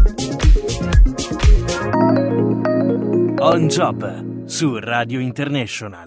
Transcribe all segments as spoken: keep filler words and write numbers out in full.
On Job su Radio International.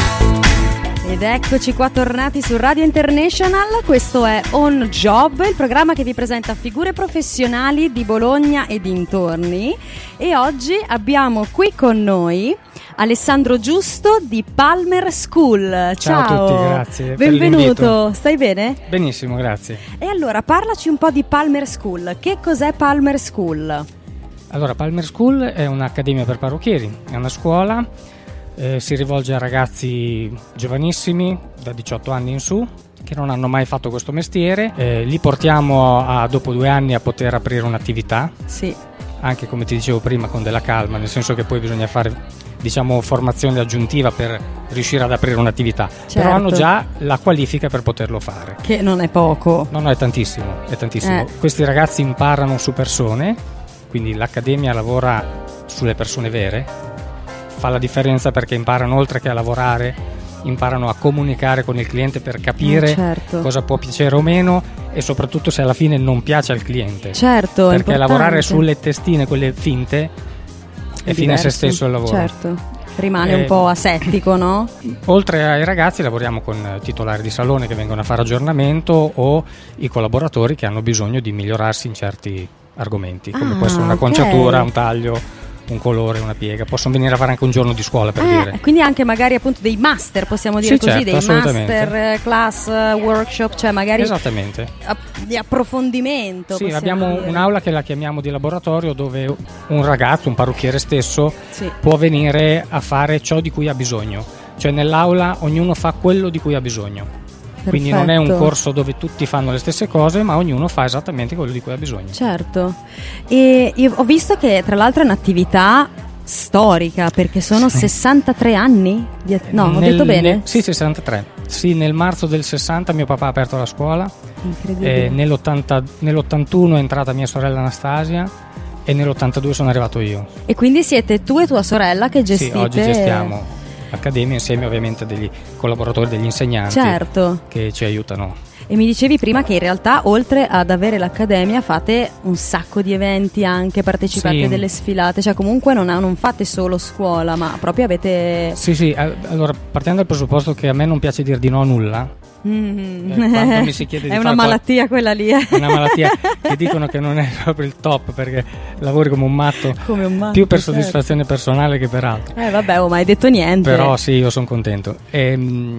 Ed eccoci qua tornati su Radio International, questo è On Job, il programma che vi presenta figure professionali di Bologna e dintorni, e oggi abbiamo qui con noi Alessandro Giusto di Palmer School. Ciao, Ciao a tutti, grazie. Benvenuto, stai bene? Benissimo, grazie. E allora parlaci un po' di Palmer School, che cos'è Palmer School? Allora, Palmer School è un'accademia per parrucchieri, è una scuola. Eh, si rivolge a ragazzi giovanissimi da diciotto anni in su che non hanno mai fatto questo mestiere. Eh, li portiamo a, dopo due anni a poter aprire un'attività, sì, anche come ti dicevo prima con della calma, nel senso che poi bisogna fare, diciamo, formazione aggiuntiva per riuscire ad aprire un'attività. Certo. Però hanno già la qualifica per poterlo fare, che non è poco. no no è tantissimo, è tantissimo. Eh. Questi ragazzi imparano su persone, quindi l'accademia lavora sulle persone vere. Fa la differenza perché imparano, oltre che a lavorare, imparano a comunicare con il cliente per capire eh, certo. cosa può piacere o meno, e soprattutto se alla fine non piace al cliente. Certo, perché è lavorare sulle testine, quelle finte, è, è fine a se stesso il lavoro. Certo, rimane eh, un po' asettico, no? Oltre ai ragazzi lavoriamo con titolari di salone che vengono a fare aggiornamento, o i collaboratori che hanno bisogno di migliorarsi in certi argomenti, come ah, può essere una okay. conciatura, un taglio, un colore, una piega. Possono venire a fare anche un giorno di scuola, per eh, dire. Quindi anche magari appunto dei master, possiamo dire Sì, così, certo, dei assolutamente. master class, workshop, cioè magari Esattamente. app- di approfondimento. Sì, possiamo abbiamo dire. un'aula che la chiamiamo di laboratorio, dove un ragazzo, un parrucchiere stesso, Sì. può venire a fare ciò di cui ha bisogno. Cioè nell'aula ognuno fa quello di cui ha bisogno. Quindi non è un Perfetto. corso dove tutti fanno le stesse cose, ma ognuno fa esattamente quello di cui ha bisogno. Certo. E io ho visto che tra l'altro è un'attività storica, perché sono Sì. sessantatré anni di at- no, ho Nel- detto bene? nel- sì, sessantatré. Sì, nel marzo del sessanta mio papà ha aperto la scuola, Incredibile. e nell'ottanta nell'ottantuno è entrata mia sorella Anastasia, e nell'ottantadue sono arrivato io. E quindi siete tu e tua sorella che gestite? Sì, oggi gestiamo l'accademia insieme ovviamente a degli collaboratori, degli insegnanti, Certo. che ci aiutano. E mi dicevi prima che in realtà oltre ad avere l'accademia fate un sacco di eventi, anche partecipate Sì. a delle sfilate, cioè comunque non, non fate solo scuola, ma proprio avete... Sì, sì, al- allora partiamo dal presupposto che a me non piace dire di no a nulla. Mm. Eh, quando mi si chiede di è una fare qual- malattia quella lì, eh. È una malattia che dicono che non è proprio il top, perché lavori come un matto, Come un matto, più per certo. soddisfazione personale che per altro. Eh vabbè, oh, ma hai detto niente. Però sì, io sono contento. E,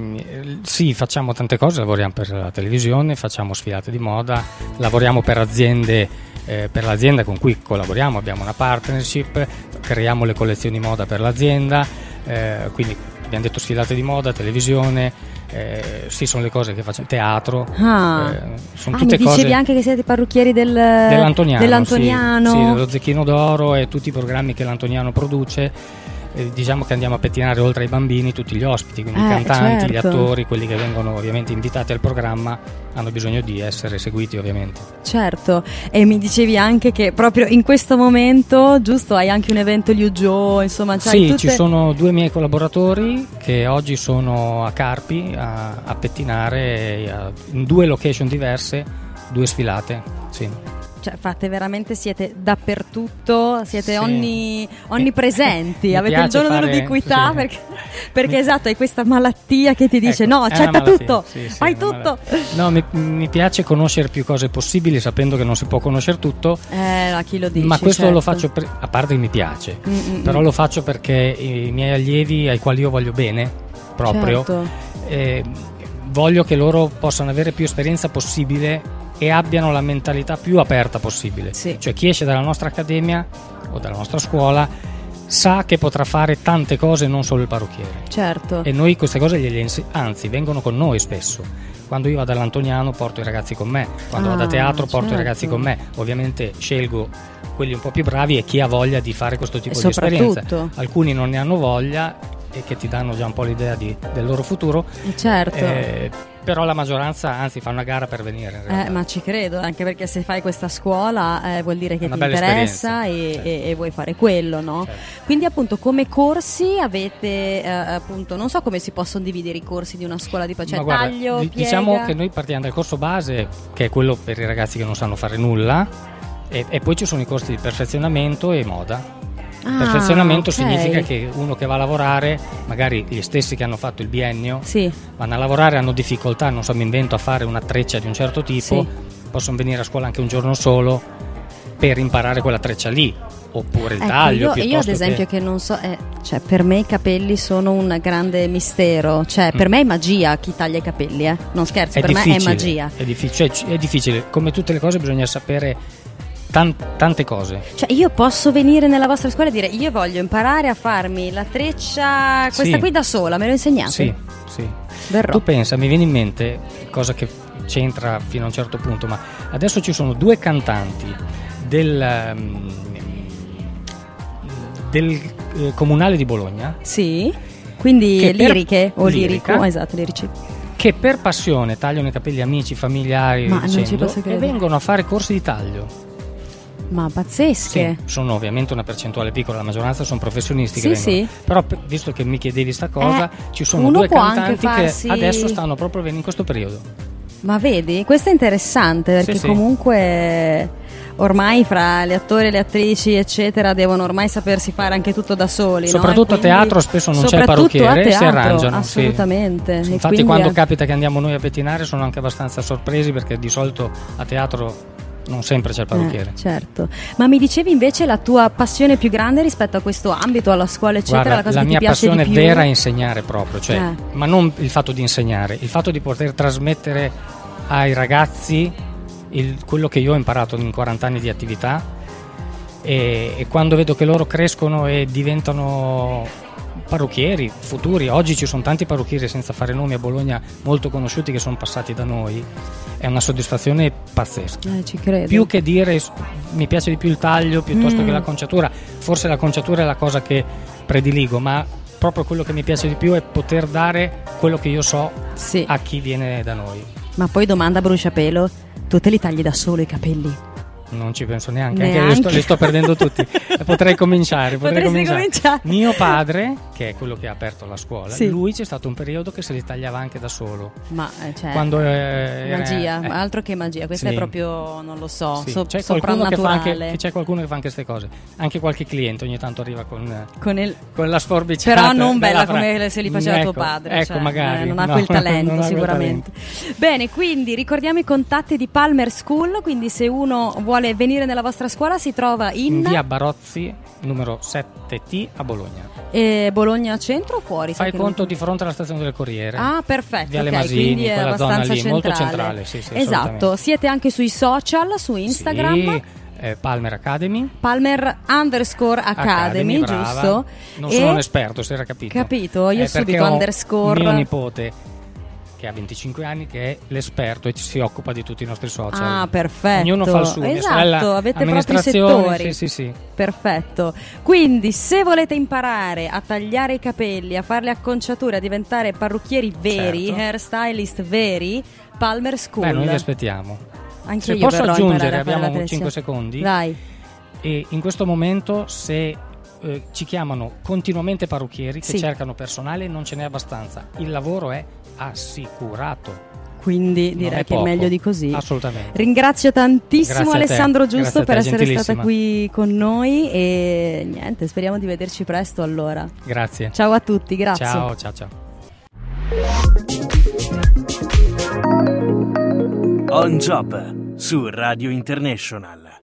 mh, sì, facciamo tante cose, lavoriamo per la televisione, facciamo sfilate di moda, lavoriamo per aziende, eh, per l'azienda con cui collaboriamo, abbiamo una partnership, creiamo le collezioni moda per l'azienda, eh, quindi abbiamo detto sfilate di moda, televisione, eh, sì, sono le cose che facciamo, teatro, Ah, eh, sono ah tutte mi dicevi cose anche che siete parrucchieri del... dell'Antoniano, dell'Antoniano. Sì, sì, dello Zecchino d'Oro e tutti i programmi che l'Antoniano produce. Eh, diciamo che andiamo a pettinare, oltre ai bambini, tutti gli ospiti, quindi Eh, i cantanti, certo. gli attori, quelli che vengono ovviamente invitati al programma, hanno bisogno di essere seguiti ovviamente. Certo, e mi dicevi anche che proprio in questo momento, giusto, hai anche un evento Liu Gio, insomma, c'hai Sì, tutte... ci sono due miei collaboratori che oggi sono a Carpi a, a pettinare, e a- in due location diverse, due sfilate, sì. Cioè fate veramente, siete dappertutto, siete Sì. ogni, onnipresenti, Mi avete il piace giorno fare- dell'ubiquità, sì. perché, perché Mi- esatto, hai questa malattia che ti dice Ecco, no, è una accetta malattia, tutto, sì, sì, fai è una tutto. malattia. No, mi, mi piace conoscere più cose possibili, sapendo che non si può conoscere tutto. Eh, a chi lo dici, Ma questo certo. lo faccio per, a parte che mi piace, Mm-mm. però lo faccio perché i miei allievi, ai quali io voglio bene proprio, Certo. eh, voglio che loro possano avere più esperienza possibile e abbiano la mentalità più aperta possibile. Sì. Cioè chi esce dalla nostra accademia o dalla nostra scuola sa che potrà fare tante cose, non solo il parrucchiere. Certo. E noi queste cose gliele inse- anzi vengono con noi spesso. Quando io vado all'Antoniano porto i ragazzi con me, quando Ah, vado a teatro porto certo. i ragazzi con me. Ovviamente scelgo quelli un po' più bravi e chi ha voglia di fare questo tipo E di esperienza. soprattutto. Alcuni non ne hanno voglia e che ti danno già un po' l'idea di- del loro futuro, Eh, certo. eh, però la maggioranza anzi fa una gara per venire in realtà. Eh, ma ci credo, anche perché se fai questa scuola eh, vuol dire che Una ti bella interessa e, esperienza, certo. e- e vuoi fare quello, no? Certo. Quindi appunto come corsi avete, eh, appunto, non so come si possono dividere i corsi di una scuola di cioè Ma guarda, taglio, di- piega. diciamo che noi partiamo dal corso base, che è quello per i ragazzi che non sanno fare nulla, E, e poi ci sono i corsi di perfezionamento e moda. Ah, Perfezionamento okay. significa che uno che va a lavorare, magari gli stessi che hanno fatto il biennio, sì. vanno a lavorare, hanno difficoltà, non so, mi invento, a fare una treccia di un certo tipo, sì. possono venire a scuola anche un giorno solo per imparare quella treccia lì, oppure il ecco, taglio. Io, io ad esempio che... che non so, eh, cioè per me i capelli sono un grande mistero, cioè per mm. me è magia chi taglia i capelli, eh? Non scherzo, è per me è magia. È difficile, è difficile, come tutte le cose bisogna sapere tante cose. Cioè io posso venire nella vostra scuola e dire io voglio imparare a farmi la treccia questa sì. qui da sola, me lo insegnate? Sì, sì. Verrò. Tu pensa, mi viene in mente, cosa che c'entra fino a un certo punto, ma adesso ci sono due cantanti del, um, del eh, Comunale di Bologna. Sì, quindi liriche per, o lirica, lirico, esatto, lirici. Che per passione tagliano i capelli amici, familiari, ma dicendo, non ci posso credere. E vengono a fare corsi di taglio. Ma pazzesche. Sì, sono ovviamente una percentuale piccola, la maggioranza sono professionisti sì, che vengono. Sì. Però visto che mi chiedevi sta cosa, eh, ci sono due cantanti farsi... che adesso stanno proprio venendo in questo periodo. Ma vedi, questo è interessante perché sì, comunque sì. ormai fra gli attori e le attrici eccetera devono ormai sapersi fare anche tutto da soli. Soprattutto no? a teatro spesso non c'è il parrucchiere, teatro, si arrangiano. Assolutamente. Sì. Infatti quando è... capita che andiamo noi a pettinare sono anche abbastanza sorpresi perché di solito a teatro non sempre c'è il parrucchiere. Eh, certo. Ma mi dicevi invece la tua passione più grande rispetto a questo ambito, alla scuola eccetera? Guarda, la cosa la che mia ti piace passione di più? vera è insegnare proprio, cioè, eh. ma non il fatto di insegnare, il fatto di poter trasmettere ai ragazzi il, quello che io ho imparato in quaranta anni di attività e, e quando vedo che loro crescono e diventano parrucchieri futuri, oggi ci sono tanti parrucchieri senza fare nomi a Bologna molto conosciuti che sono passati da noi, è una soddisfazione pazzesca. Eh, ci credo. Più che dire mi piace di più il taglio piuttosto mm. che la conciatura, forse la conciatura è la cosa che prediligo, ma proprio quello che mi piace di più è poter dare quello che io so sì. a chi viene da noi. Ma poi domanda bruciapelo, tu te li tagli da solo i capelli? Non ci penso neanche, neanche. Anche li sto, li sto perdendo tutti. Potrei cominciare, potrei cominciare. cominciare. Mio padre, che è quello che ha aperto la scuola, sì. lui c'è stato un periodo che se li tagliava anche da solo. Ma cioè, quando eh, magia, eh, altro che magia, questa sì. è proprio, non lo so, sì. so c'è soprannaturale. Che fa anche, c'è qualcuno che fa anche queste cose. Anche qualche cliente ogni tanto arriva con, con, il, con la sforbiciata. Però non bella fra... come se li faceva ecco, tuo padre. Ecco, cioè, magari. Eh, non ha no, quel talento non sicuramente. Quel talento. Bene, quindi ricordiamo i contatti di Palmer School, quindi se uno vuole venire nella vostra scuola si trova in, in via Barozzi numero sette T a Bologna. E Bologna centro o fuori? Fai conto non... di fronte alla stazione del Corriere. Ah, perfetto. Via Le okay, Masini, è quella zona lì, centrale. molto centrale. Sì, sì, esatto. Siete anche sui social, su Instagram? Sì, eh, Palmer Academy. Palmer underscore Academy, Academy giusto? Non e... sono un esperto, si era capito. Capito, io eh, subito underscore. Mio nipote che ha venticinque anni, che è l'esperto e si occupa di tutti i nostri social. Ah, perfetto. Ognuno fa il suo. Esatto, avete proprio i settori. Sì, sì, sì. Perfetto. Quindi, se volete imparare a tagliare i capelli, a fare le acconciature, a diventare parrucchieri veri, certo. hairstylist veri, Palmer School. Beh, noi vi aspettiamo. Anche se io posso verrò aggiungere, a abbiamo cinque secondi. Vai. E in questo momento, se eh, ci chiamano continuamente parrucchieri che sì. cercano personale, non ce n'è abbastanza. Il lavoro è assicurato. Quindi direi che è meglio di così. Assolutamente. Ringrazio tantissimo Alessandro Giusto per essere stata qui con noi e niente, speriamo di vederci presto allora. Grazie. Ciao a tutti, grazie. Ciao, ciao, ciao. On Job su Radio International.